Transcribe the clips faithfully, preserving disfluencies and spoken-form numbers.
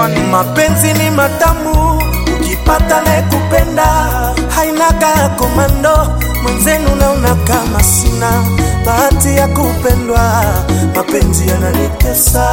Tiffany. Mapenzi ni matamu, ukipata na kupenda, hainaga komando. Mwenzenu naona kama sina bahati ya kupendwa, mapenzi yananitesa.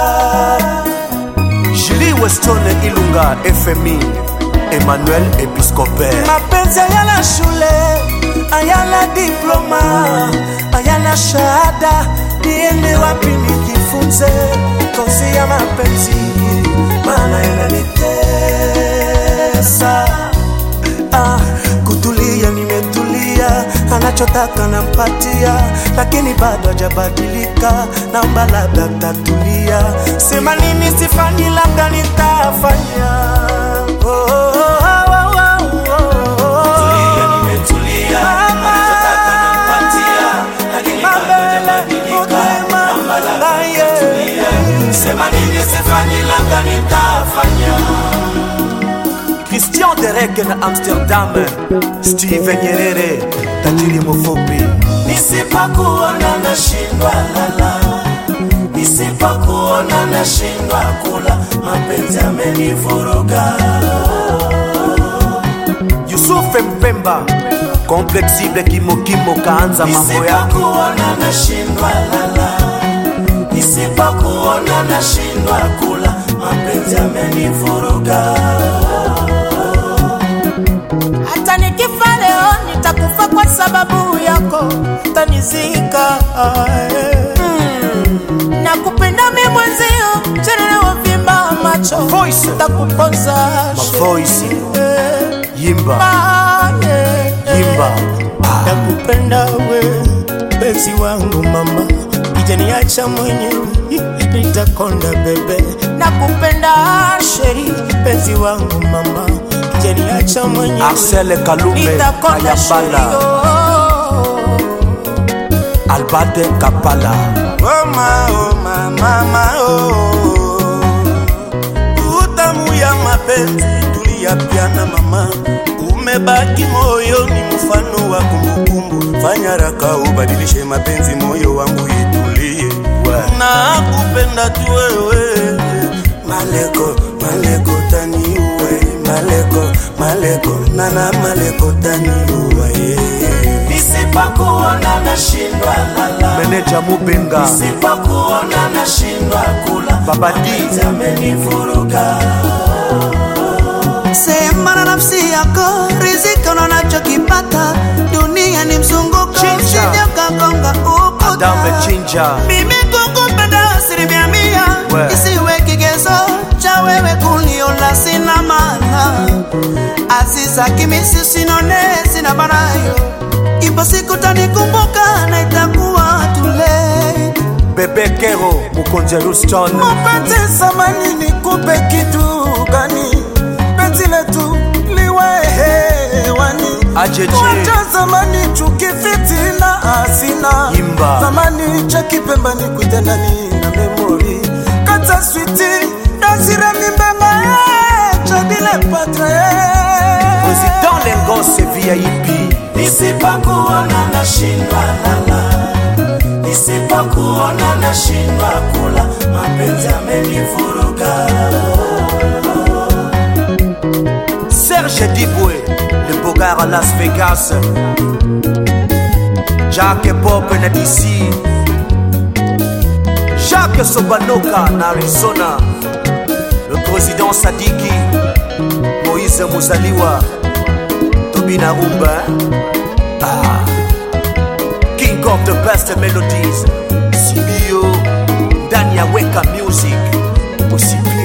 Julie Westone Ilunga F M I Emmanuel Episcope. Mapenzi hayana shule, hayana diploma, hayana shahada, niende wapi nijifunze kozi ya mapenzi, maana yananitesa. Ah, kutulia nimetulia, anachotaka nampatia, lakini bado hajabadilika, naomba labda tatulia. Sema nini sifanyi, labda nitafanya. Oh, oh, oh, oh, oh, oh. Kutulia nimetulia, anachotaka nampatia, lakini bado hajabadilika, naomba labda tatulia. Sema nini sifanyi, labda nitafanya. Christian Derek na Amsterdam, Steven Nyerere, tajiri mfupi. Nisipokuona nashindwa lala, nisipokuona nashindwa kula, mapenzi yamenivuruga. Yusuf Mpemba, Complexible Kimo Kimo kaanza mambo yake. Nisipokuona nashindwa lala, nisipokuona nashindwa kula, mapenzi yamenivuruga. Hata nikifa leo nitakufa kwa sababu yako, utanizika. mm. Nakupenda mimi mwenzio, chenene wavimba macho, Voice nitakuponza Voice Yimba Yimba. nakupenda we penzi wangu mama, kijaniacha mwenyewe nitakonda bebe. Nakupenda sheri penzi wangu mama, kijaniacha mwenyewe Arcel Kalume Ayambala, Albade Kapala. Oh ma, oh ma, mama, oh. Utamu ya mapenzi tuliyapiana mama, umebaki moyoni mfano wa kumbukumbu. Fanya raka ubadilishe mapenzi, moyo wangu itulie. Nakupenda tu wewe, maleko maleko tani uwe, maleko maleko nana maleko tani uwe. Nisipokuona nashindwa lala, Meneja Mubenga, nisipokuona nashindwa kula, Babadi amenivuruga. Sema na nafsi yako, riziki unachokipata, dunia ni mzunguko, usije ukagonga ukuta. Adame Chinja, Mimi kukupenda asilimia mia, isiwe kigezo cha wewe kuniona sina maana. Aziza kimisi sinone sina banayo, ipo siku tanikumbuka na itakuwa too late. Bebe Kero Mukonje Ruston. Mapenzi samani nikupe kitu gani? Penzi letu liwe hewani. Ajeje Wacha zamani chuki fitina asina. Yimba Zamani chaki pemba ni kuitendani na memory. Kata sweetie dasira mimbenga chabile patre. Président Lengose V I P. Nisipokuona nashindwa lala, nisipokuona nashindwa kula, mapenzi yamenivuruga. Serge Diboué, le Bogar à Las Vegas. Jacques Pop na D C. Jacques Sobanoka na Arizona. Le président Sadiki, Moïse Mouzaliwa, Tobina Rumba. Ah. King of the best melodies, C B O, Dania Weka Music, aussi